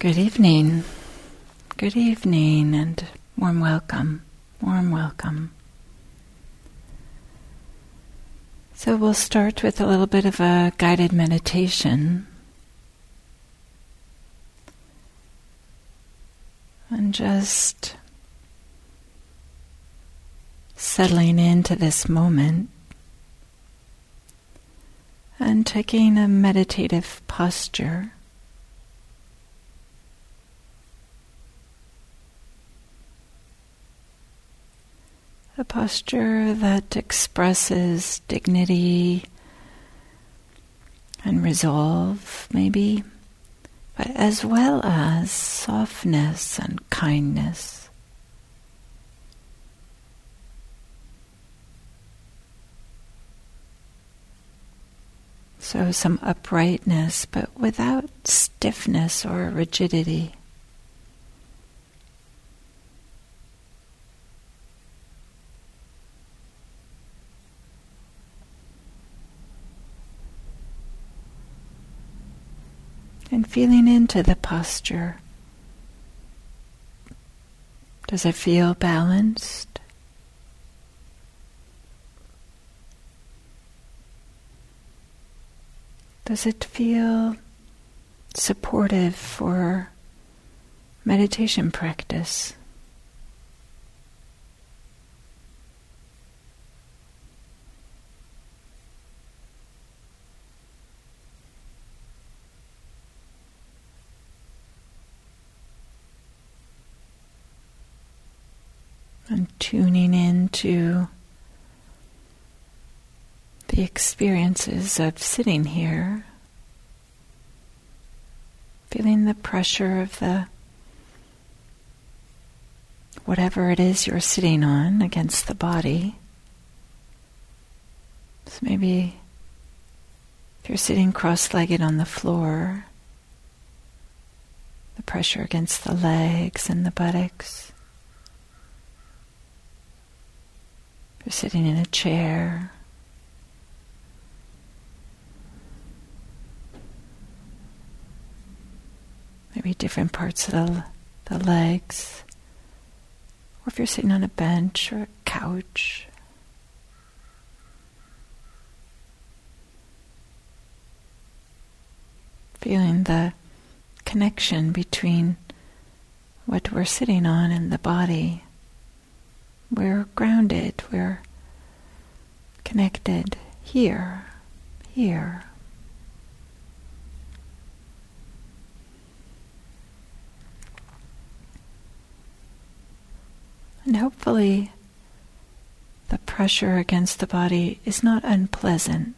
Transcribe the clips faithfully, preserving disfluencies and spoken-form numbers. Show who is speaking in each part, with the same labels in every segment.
Speaker 1: Good evening. Good evening and warm welcome. Warm welcome. So we'll start with a little bit of a guided meditation. And just settling into this moment and taking a meditative posture. A posture that expresses dignity and resolve, maybe, but as well as softness and kindness. So some uprightness, but without stiffness or rigidity. And feeling into the posture. Does it feel balanced? Does it feel supportive for meditation practice? And tuning into the experiences of sitting here, feeling the pressure of the whatever it is you're sitting on against the body. So maybe if you're sitting cross-legged on the floor, the pressure against the legs and the buttocks. You're sitting in a chair. Maybe different parts of the, the legs. Or if you're sitting on a bench or a couch. Feeling the connection between what we're sitting on and the body. We're grounded, we're connected here, here. And hopefully the pressure against the body is not unpleasant.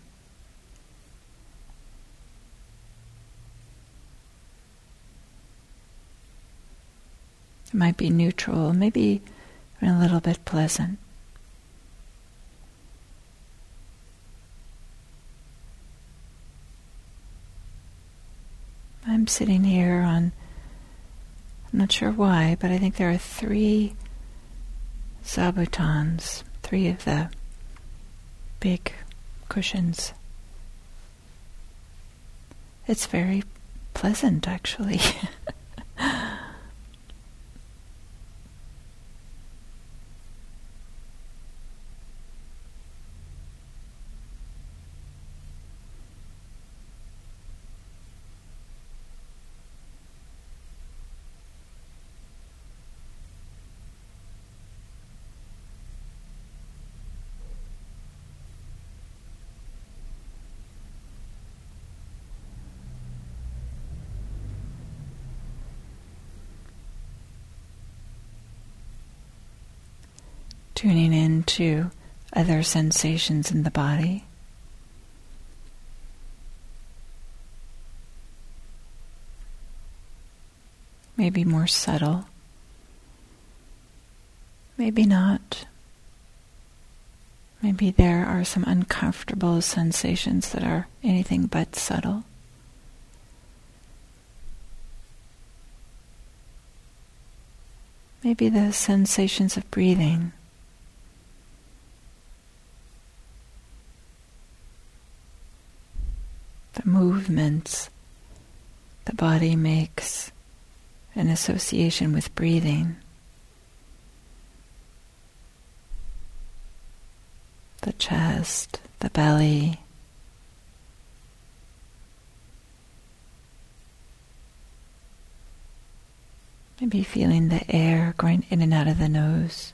Speaker 1: It might be neutral, maybe and a little bit pleasant. I'm sitting here on, I'm not sure why, but I think there are three zabutons, three of the big cushions. It's very pleasant, actually. Tuning into other sensations in the body. Maybe more subtle. Maybe not. Maybe there are some uncomfortable sensations that are anything but subtle. Maybe the sensations of breathing. The movements the body makes an association with breathing. The chest, the belly, maybe feeling the air going in and out of the nose.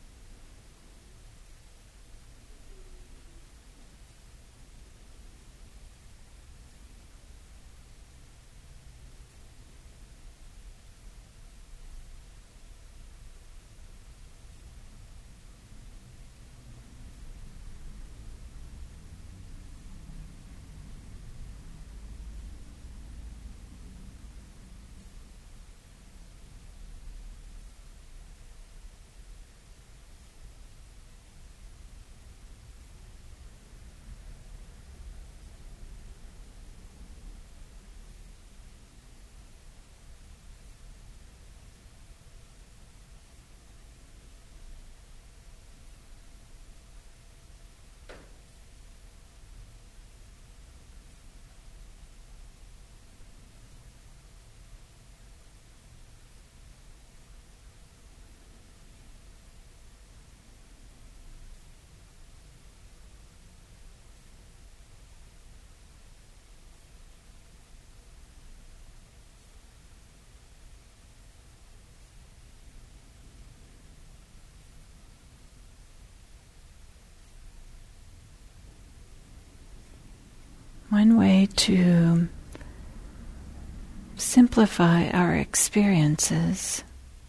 Speaker 1: One way to simplify our experiences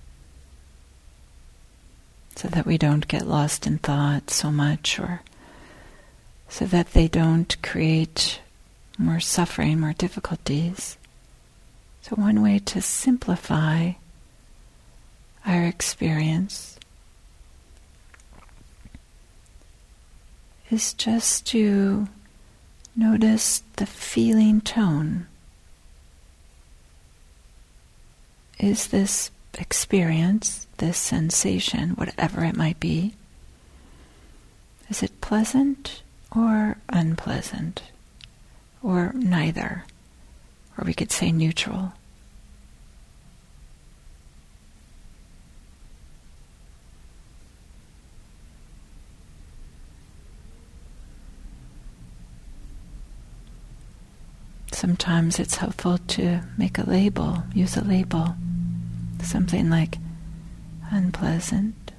Speaker 1: so that we don't get lost in thought so much, or so that they don't create more suffering, more difficulties. So one way to simplify our experience is just to notice the feeling tone. Is this experience, this sensation, whatever it might be, is it pleasant or unpleasant? Or neither? Or we could say neutral. Sometimes it's helpful to make a label, use a label, something like unpleasant,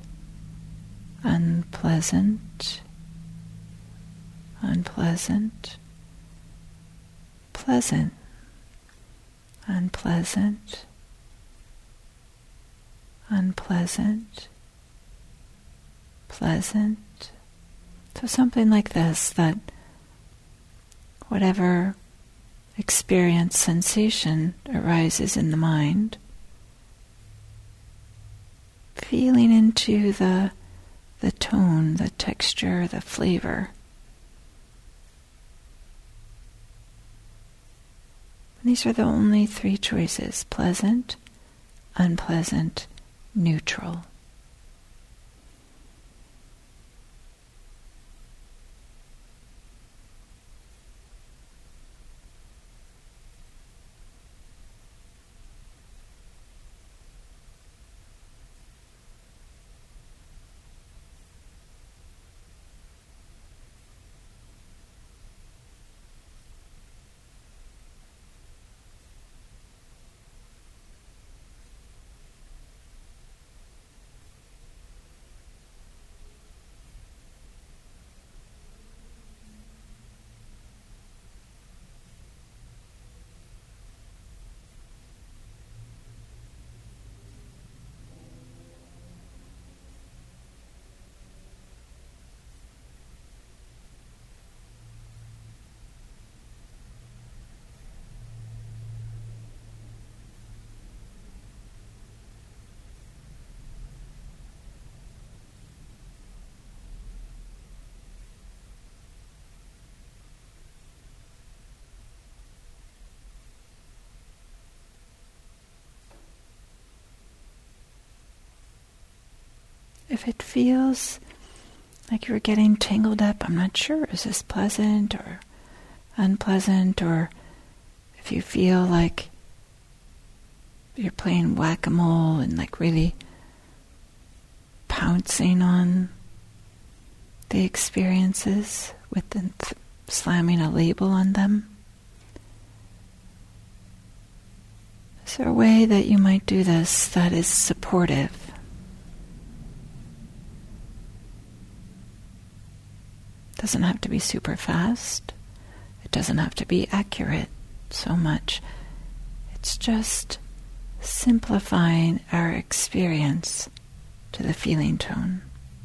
Speaker 1: unpleasant, unpleasant, pleasant, unpleasant, unpleasant, pleasant. So something like this, that whatever experience, sensation arises in the mind, feeling into the the tone, the texture, the flavor. And these are the only three choices: pleasant, unpleasant, neutral. If it feels like you're getting tangled up, I'm not sure, is this pleasant or unpleasant? Or if you feel like you're playing whack-a-mole and like really pouncing on the experiences with the th- slamming a label on them. Is there a way that you might do this that is supportive? It doesn't have to be super fast. It doesn't have to be accurate so much. It's just simplifying our experience to the feeling tone.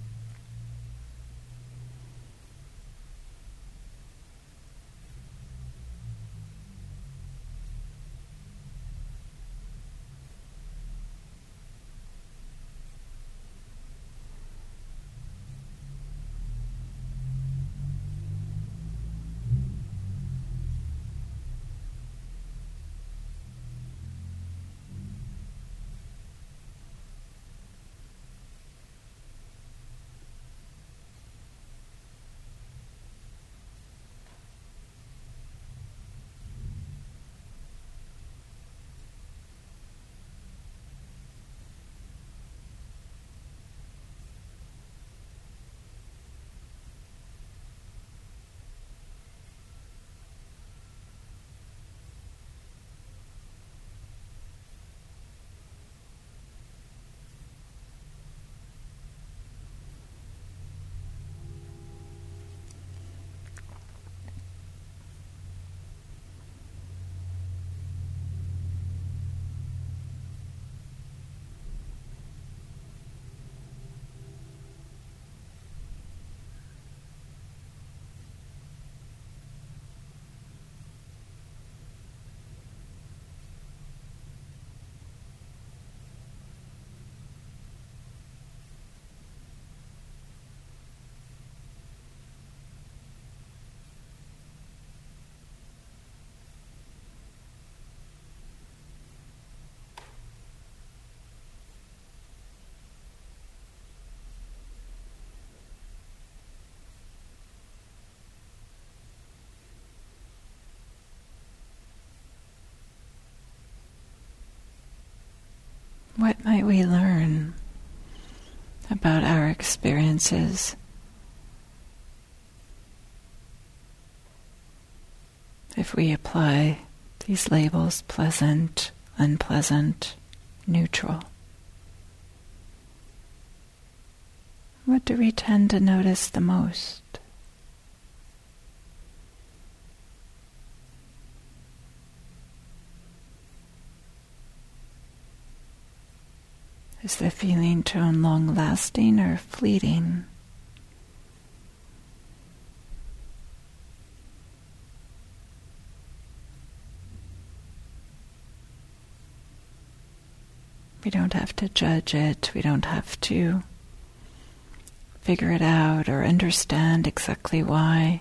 Speaker 1: What might we learn about our experiences if we apply these labels: pleasant, unpleasant, neutral? What do we tend to notice the most? Is the feeling tone long-lasting or fleeting? We don't have to judge it. We don't have to figure it out or understand exactly why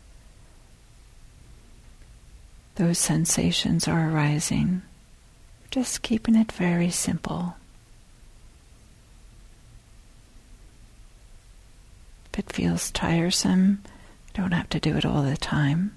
Speaker 1: those sensations are arising. Just keeping it very simple. If it feels tiresome, you don't have to do it all the time.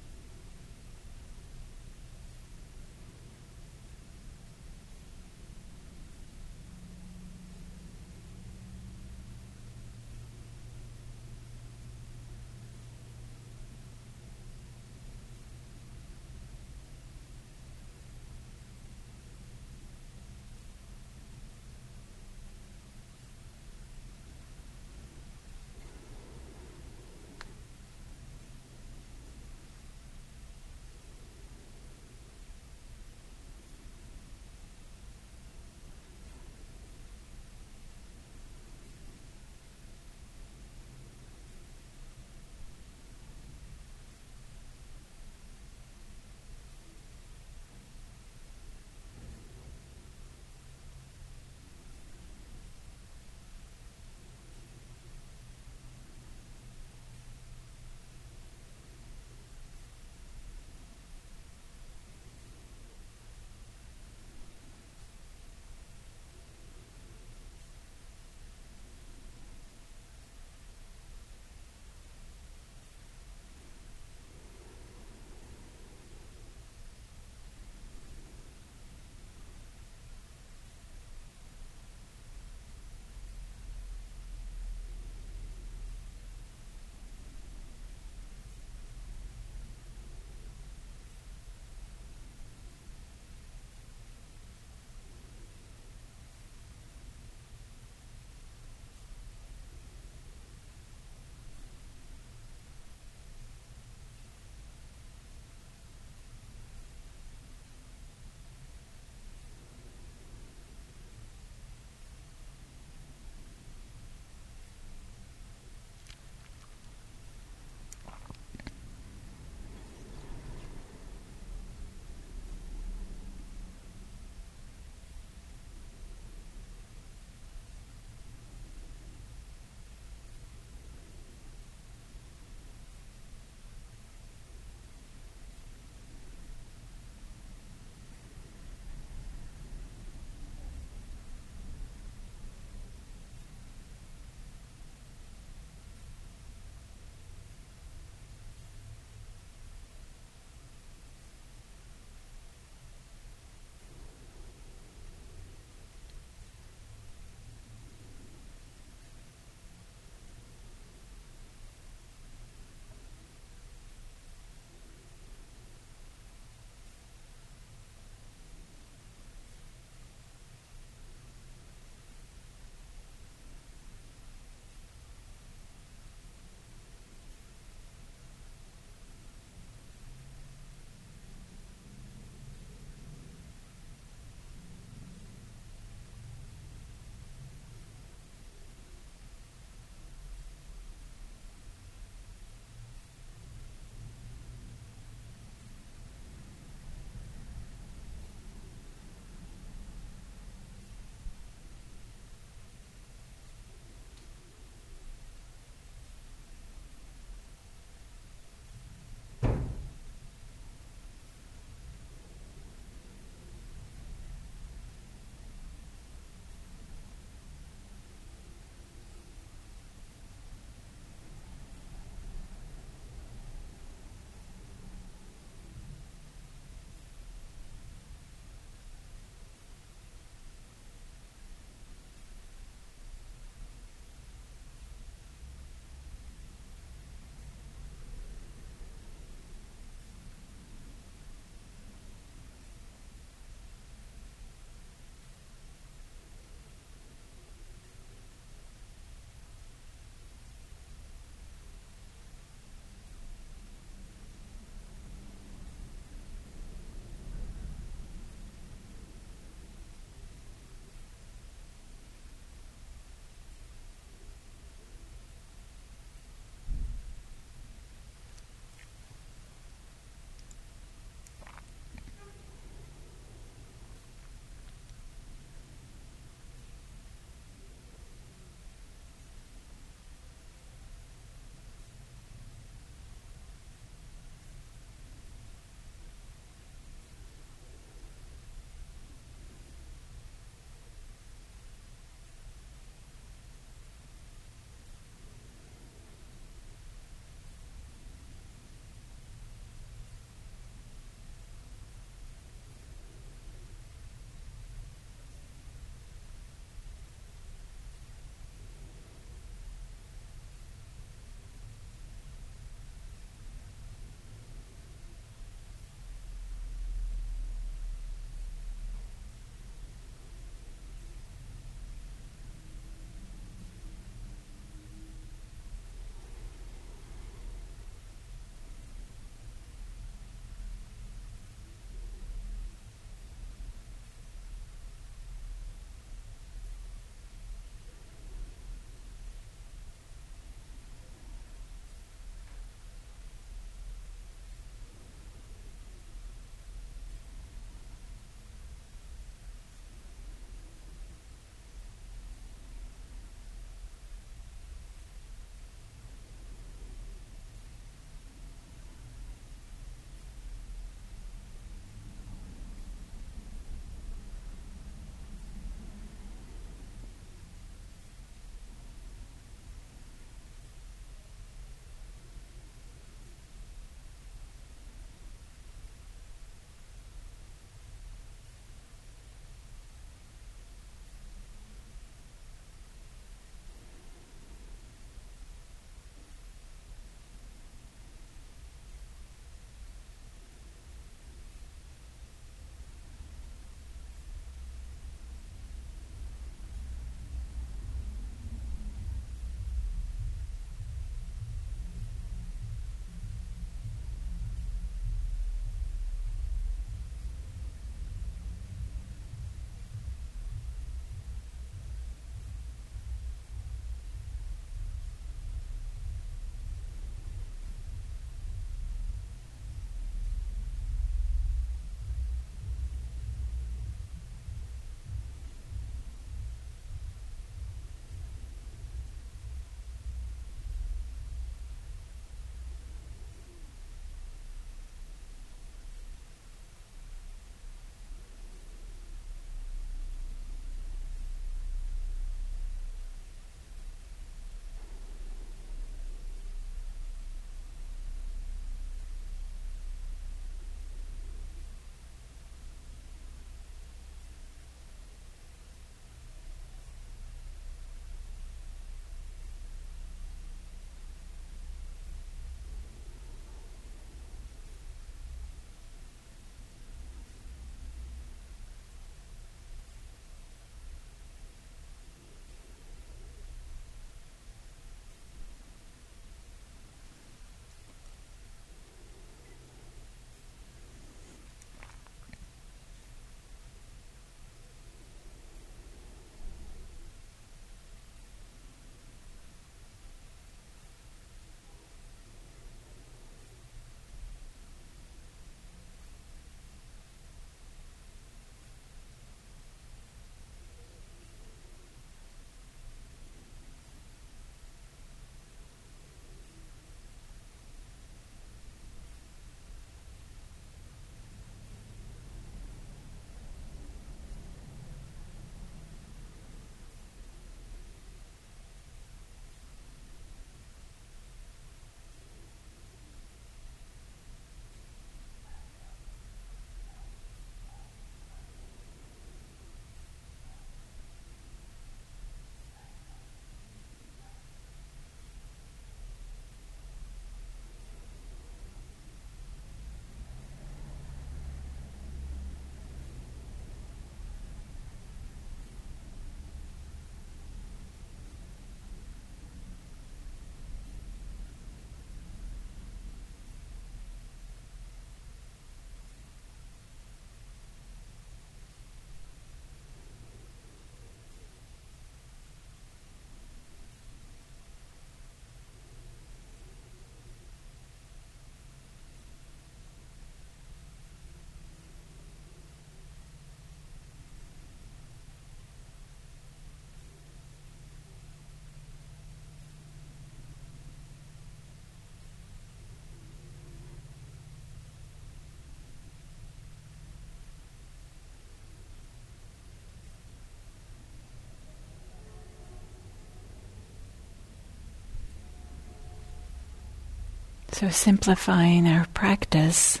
Speaker 1: So simplifying our practice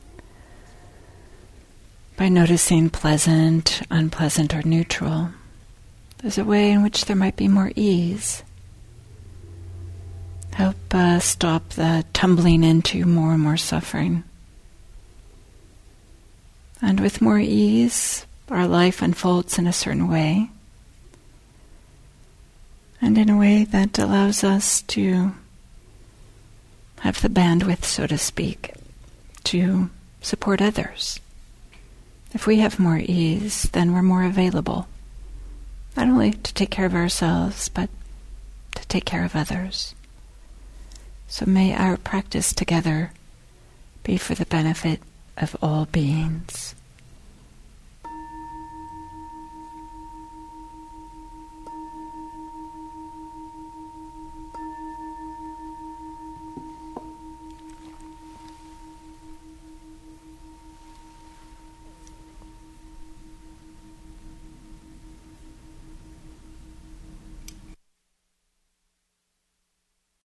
Speaker 1: by noticing pleasant, unpleasant, or neutral. There's a way in which there might be more ease. Help uh, stop the tumbling into more and more suffering. And with more ease, our life unfolds in a certain way, and in a way that allows us to have the bandwidth, so to speak, to support others. If we have more ease, then we're more available, not only to take care of ourselves, but to take care of others. So may our practice together be for the benefit of all beings.